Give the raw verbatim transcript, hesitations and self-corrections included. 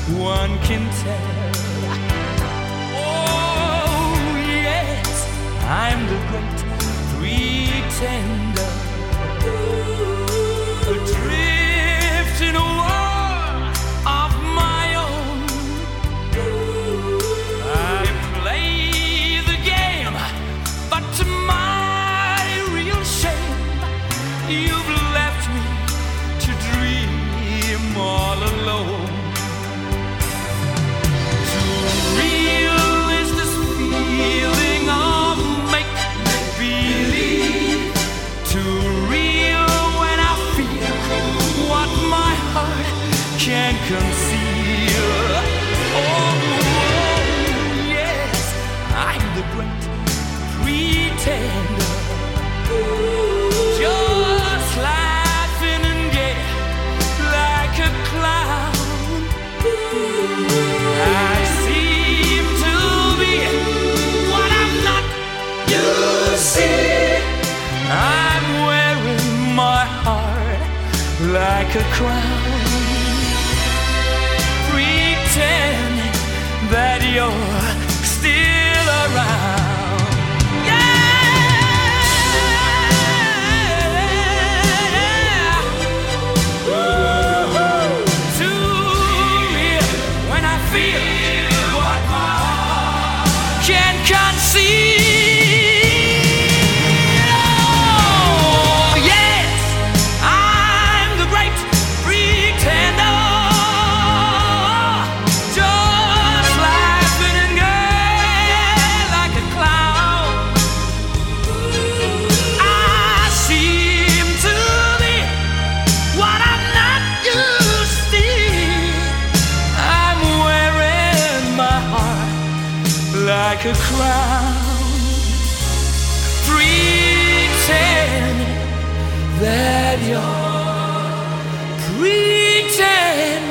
one can tell. Oh yes, I'm the great pretender, adrift in a world of my own. I play the game, but to my real shame, you've left me to dream all alone. Too real is this feeling of make-believe. Too real when I feel what my heart can't conceal. Oh, yes, I'm the great pretender, just laughing and gay like a clown. I seem to be what I'm not. You see, I'm wearing my heart like a crown, pretending that you're still around. Yeah, too real when I feel what my heart can't conceal. Oh, yes, I'm the great pretender, just laughing and gay like a clown. I seem to be what I'm not. You see, I'm wearing my heart like a crown, pretending that you're pretending